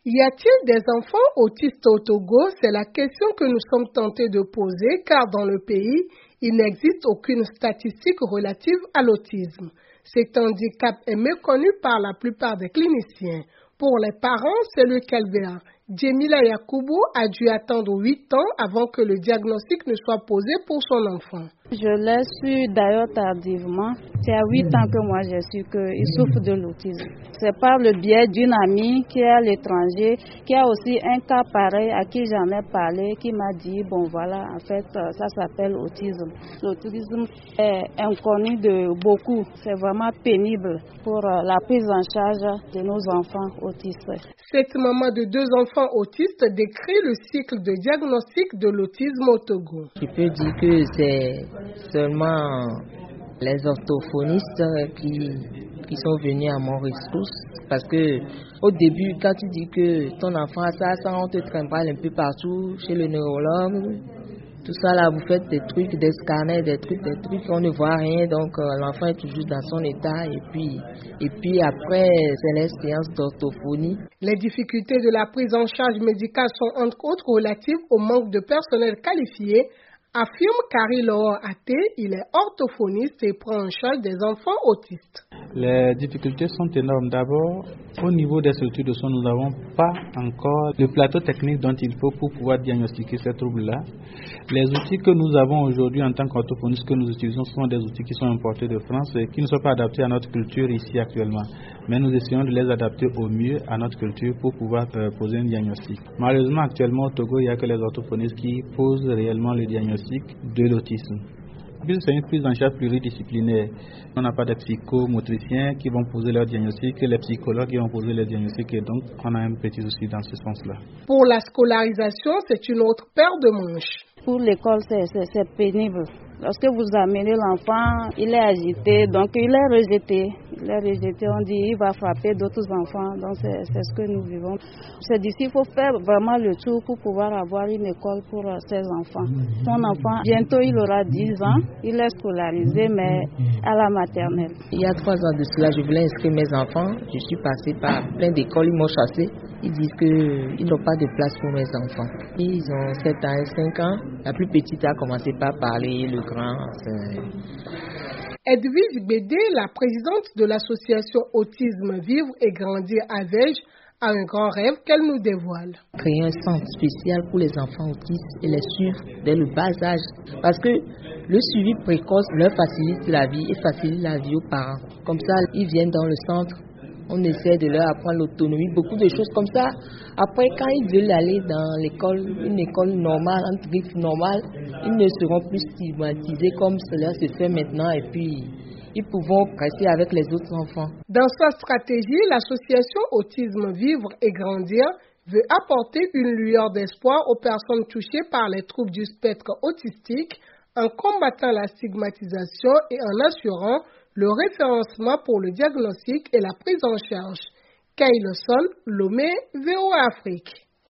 Y a-t-il des enfants autistes au Togo? C'est la question que nous sommes tentés de poser car dans le pays, il n'existe aucune statistique relative à l'autisme. Cet handicap est méconnu par la plupart des cliniciens. Pour les parents, c'est le calvaire. Djemila Yakubu a dû attendre 8 ans avant que le diagnostic ne soit posé pour son enfant. Je l'ai su d'ailleurs tardivement. C'est à 8 ans que moi j'ai su qu'il souffre de l'autisme. C'est par le biais d'une amie qui est à l'étranger, qui a aussi un cas pareil à qui j'en ai parlé, qui m'a dit, bon voilà, en fait, ça s'appelle autisme. L'autisme est inconnu de beaucoup. C'est vraiment pénible pour la prise en charge de nos enfants autistes. Cette maman de 2 enfants autistes décrit le cycle de diagnostic de l'autisme au Togo. Je peux dire que c'est seulement les orthophonistes qui sont venus à mon rescousse. Parce que au début, quand tu dis que ton enfant a ça, on te trimballe un peu partout chez le neurologue. Tout ça là, vous faites des trucs, des scanners, des trucs, on ne voit rien, donc l'enfant est toujours dans son état et puis après, c'est les séances d'orthophonie. Les difficultés de la prise en charge médicale sont entre autres relatives au manque de personnel qualifié, affirme Kari Loho Ate, il est orthophoniste et prend en charge des enfants autistes. Les difficultés sont énormes. D'abord, au niveau des structures de soins, nous n'avons pas encore le plateau technique dont il faut pour pouvoir diagnostiquer ces troubles-là. Les outils que nous avons aujourd'hui en tant qu'orthophonistes que nous utilisons sont des outils qui sont importés de France et qui ne sont pas adaptés à notre culture ici actuellement. Mais nous essayons de les adapter au mieux à notre culture pour pouvoir poser un diagnostic. Malheureusement, actuellement au Togo, il n'y a que les orthophonistes qui posent réellement le diagnostic de l'autisme. C'est une prise en charge pluridisciplinaire. On n'a pas de psychomotriciens qui vont poser leur diagnostic, les psychologues qui vont poser les diagnostics et donc on a un petit souci dans ce sens-là. Pour la scolarisation, c'est une autre paire de manches. Pour l'école, c'est pénible. Lorsque vous amenez l'enfant, il est agité, donc il est rejeté. On dit il va frapper d'autres enfants, donc c'est ce que nous vivons. C'est d'ici, il faut faire vraiment le tour pour pouvoir avoir une école pour ces enfants. Mon enfant, bientôt il aura 10 ans, il est scolarisé, mais à la maternelle. Il y a 3 ans de cela, je voulais inscrire mes enfants. Je suis passée par plein d'écoles, ils m'ont chassé. Ils disent qu'ils n'ont pas de place pour mes enfants. Ils ont 7 ans et 5 ans. La plus petite a commencé par parler, le grand. Edwige Bédé, la présidente de l'association Autisme Vivre et Grandir à Vège, a un grand rêve qu'elle nous dévoile. Créer un centre spécial pour les enfants autistes et les suivre dès le bas âge. Parce que le suivi précoce leur facilite la vie et facilite la vie aux parents. Comme ça, ils viennent dans le centre. On essaie de leur apprendre l'autonomie, beaucoup de choses comme ça. Après, quand ils veulent aller dans l'école, une école normale, un truc normal, ils ne seront plus stigmatisés comme cela se fait maintenant et puis ils pourront rester avec les autres enfants. Dans sa stratégie, l'association Autisme Vivre et Grandir veut apporter une lueur d'espoir aux personnes touchées par les troubles du spectre autistique en combattant la stigmatisation et en assurant le référencement pour le diagnostic et la prise en charge. Kay Le Sol, Lomé, VOA Afrique.